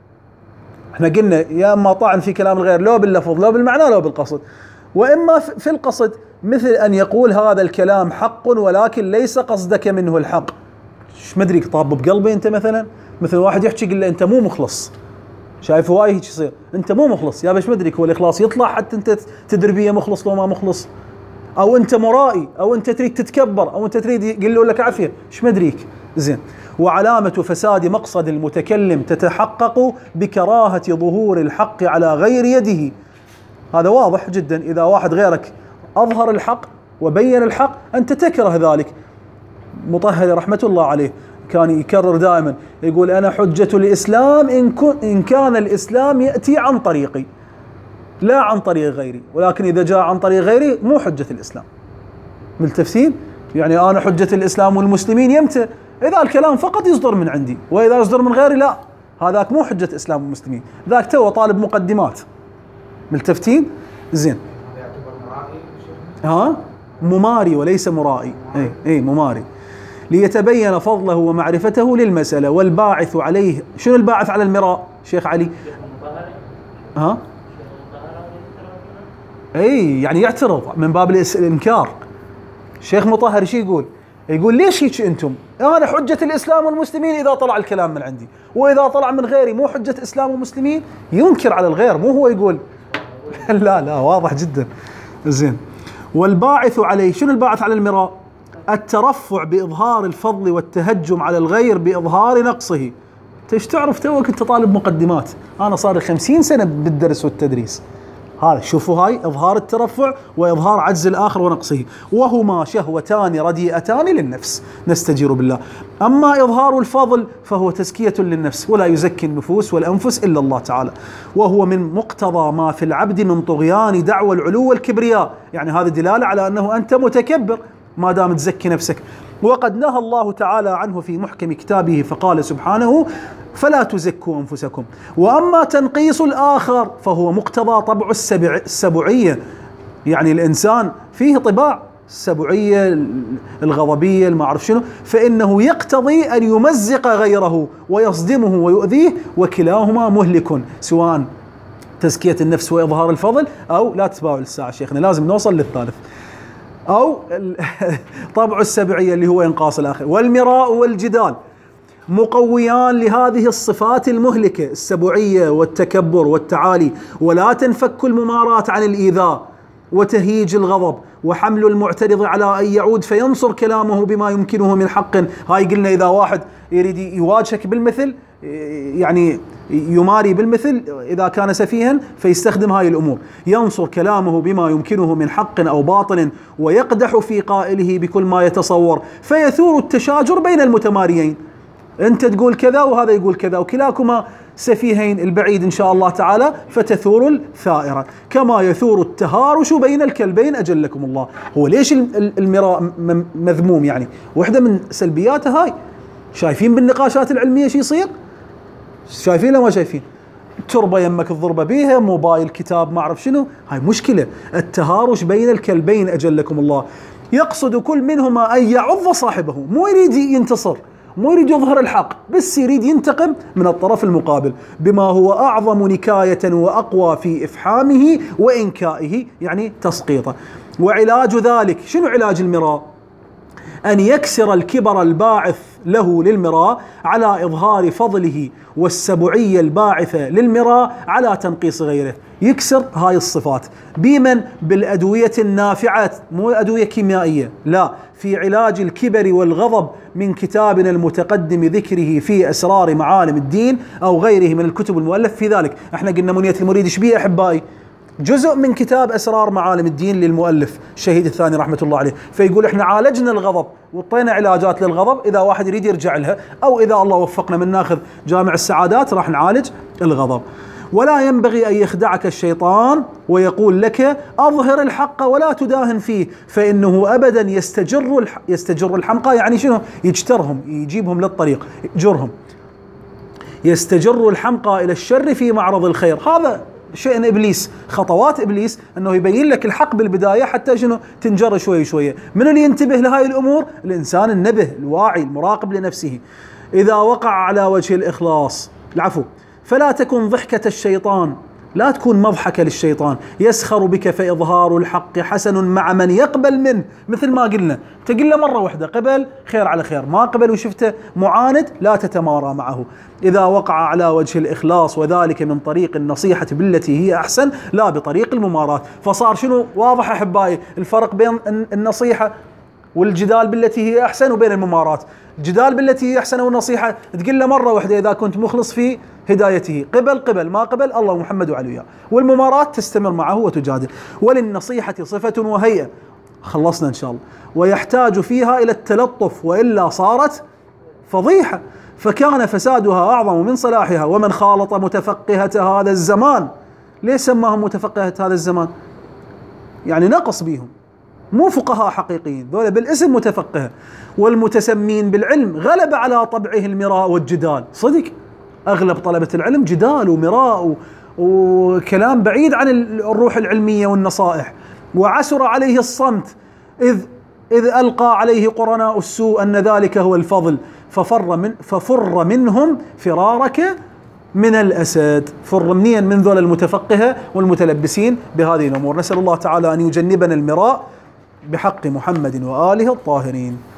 احنا قلنا يا اما طعن في كلام الغير لو باللفظ لو بالمعنى لو بالقصد. واما في القصد مثل ان يقول هذا الكلام حق ولكن ليس قصدك منه الحق. ايش مدري طاب بقلبي انت مثلا، مثل واحد يحكي يقول له انت مو مخلص، شايف هواي هيك يصير، انت مو مخلص يا باش مدري هو الاخلاص يطلع حتى انت تدري بيه مخلص لو ما مخلص، او انت مرائي او انت تريد تتكبر او انت تريد يقول له لك عافيه، ايش مدريك. زين. وعلامة فساد مقصد المتكلم تتحقق بكراهة ظهور الحق على غير يده. هذا واضح جدا، إذا واحد غيرك أظهر الحق وبين الحق أنت تكره ذلك. مطهري رحمة الله عليه كان يكرر دائما يقول أنا حجة الإسلام إن, إن كان الإسلام يأتي عن طريقي لا عن طريق غيري، ولكن إذا جاء عن طريق غيري مو حجة الإسلام. ملتفتين؟ يعني أنا حجة الإسلام والمسلمين يمتى إذا الكلام فقط يصدر من عندي، وإذا يصدر من غيري لا، هذاك مو حجة إسلام والمسلمين، ذاك تو طالب مقدمات. ملتفتين؟ زين. ها؟ مماري وليس مرائي. اي اي مماري. ليتبين فضله ومعرفته للمسألة. والباعث عليه، شنو الباعث على المراء شيخ علي؟ ها؟ اي يعني يعترض من باب الإنكار. الشيخ مطهر شو يقول؟ يقول ليش هيك انتم؟ انا حجة الاسلام والمسلمين اذا طلع الكلام من عندي، واذا طلع من غيري مو حجة اسلام ومسلمين. ينكر على الغير، مو هو يقول. لا لا واضح جدا. زين. والباعث عليه، شنو الباعث على المراء؟ الترفع باظهار الفضل والتهجم على الغير باظهار نقصه. ايش تعرف توك انت طالب مقدمات، انا صار لي خمسين سنة بالدرس والتدريس. هذا شوفوا هاي إظهار الترفع وإظهار عجز الآخر ونقصه، وهما شهوتان رديئتان للنفس نستجير بالله. أما إظهار الفضل فهو تزكية للنفس، ولا يزكي النفوس والأنفس إلا الله تعالى، وهو من مقتضى ما في العبد من طغيان دعوى العلو والكبرياء. يعني هذا دلالة على أنه أنت متكبر ما دام تزكي نفسك. وقد نهى الله تعالى عنه في محكم كتابه فقال سبحانه فلا تزكوا أنفسكم. وأما تنقيص الآخر فهو مقتضى طبع السبع السبعية، يعني الإنسان فيه طباع السبعية الغضبية ما أعرف شنو، فإنه يقتضي أن يمزق غيره ويصدمه ويؤذيه، وكلاهما مهلك، سواء تزكية النفس وإظهار الفضل أو لا تتباعوا الساعة شيخنا لازم نوصل للثالث، أو طبع السبعية اللي هو إنقاص الآخر. والمراء والجدال مقويان لهذه الصفات المهلكة السبعية والتكبر والتعالي، ولا تنفك المماراة عن الإيذاء وتهيج الغضب وحمل المعترض على أن يعود فينصر كلامه بما يمكنه من حق. هاي قلنا إذا واحد يريد يواجهك بالمثل، يعني يماري بالمثل إذا كان سفيها فيستخدم هاي الأمور، ينصر كلامه بما يمكنه من حق أو باطل ويقدح في قائله بكل ما يتصور، فيثور التشاجر بين المتماريين. أنت تقول كذا وهذا يقول كذا وكلاكما سفيهين البعيد إن شاء الله تعالى، فتثور الثائرة كما يثور التهارش بين الكلبين أجلكم الله. هو ليش المراء مذموم؟ يعني واحدة من سلبياته هاي. شايفين بالنقاشات العلمية شي يصير؟ شايفين لو ما شايفين؟ تربة يمك الضربة بيها، موبايل، كتاب، ما أعرف شنو. هاي مشكلة، التهارش بين الكلبين أجلكم الله. يقصد كل منهما أن يعض صاحبه، مو يريد ينتصر، مو يريد يظهر الحق، بس يريد ينتقم من الطرف المقابل بما هو أعظم نكاية وأقوى في إفحامه وإنكائه، يعني تسقيطه. وعلاج ذلك، شنو علاج المراء؟ أن يكسر الكبر الباعث له للمراء على إظهار فضله، والسبعية الباعثة للمراء على تنقيص غيره. يكسر هاي الصفات بمن؟ بالأدوية النافعة، مو أدوية كيميائية، لا، في علاج الكبر والغضب من كتابنا المتقدم ذكره في أسرار معالم الدين أو غيره من الكتب المؤلف في ذلك. احنا قلنا منية المريد ايش بيه أحبائي؟ جزء من كتاب أسرار معالم الدين للمؤلف الشهيد الثاني رحمة الله عليه، فيقول احنا عالجنا الغضب وطينا علاجات للغضب، إذا واحد يريد يرجع لها، أو إذا الله وفقنا من ناخذ جامع السعادات راح نعالج الغضب. ولا ينبغي أن يخدعك الشيطان ويقول لك أظهر الحق ولا تداهن فيه، فإنه أبدا يستجر الح... يستجر الحمقى، يعني شنو؟ يجترهم، يجيبهم للطريق، يجرهم. يستجر الحمقى إلى الشر في معرض الخير. هذا شيء إبليس، خطوات إبليس أنه يبين لك الحق بالبداية حتى شنو؟ تنجر شوي شوية. من اللي ينتبه لهاي الأمور؟ الإنسان النبه الواعي المراقب لنفسه. إذا وقع على وجه الإخلاص، العفو، فلا تكن ضحكة الشيطان، لا تكون مضحكة للشيطان. يسخر بك فإظهار الحق حسن مع من يقبل منه، مثل ما قلنا، تقول له مرة واحدة قبل خير على خير، ما قبل وشفته معاند لا تتمارى معه. إذا وقع على وجه الإخلاص، وذلك من طريق النصيحة بالتي هي أحسن لا بطريق المماراة. فصار شنو واضح أحبائي الفرق بين النصيحة والجدال بالتي هي أحسن وبين الممارات. الجدال بالتي هي أحسن والنصيحة تقول له مرة واحدة إذا كنت مخلص في هدايته، قبل قبل ما قبل الله ومحمد وعلي. والممارات تستمر معه وتجادل. وللنصيحة صفة وهيئة، خلصنا إن شاء الله، ويحتاج فيها إلى التلطف، وإلا صارت فضيحة، فكان فسادها أعظم من صلاحها. ومن خالط متفقهة هذا الزمان، ليش سماهم متفقهة هذا الزمان؟ يعني نقص بيهم، مو فقهاء حقيقيين، ذولا بالاسم متفقهة. والمتسمين بالعلم غلب على طبعه المراء والجدال. صدق أغلب طلبة العلم جدال ومراء وكلام بعيد عن الروح العلمية والنصائح. وعسر عليه الصمت إذ إذ ألقى عليه قرناء السوء أن ذلك هو الفضل، ففر من ففر منهم فرارك من الأسد. فر منين؟ من ذول المتفقهة والمتلبسين بهذه الأمور. نسأل الله تعالى أن يجنبنا المراء بحق محمد وآله الطاهرين.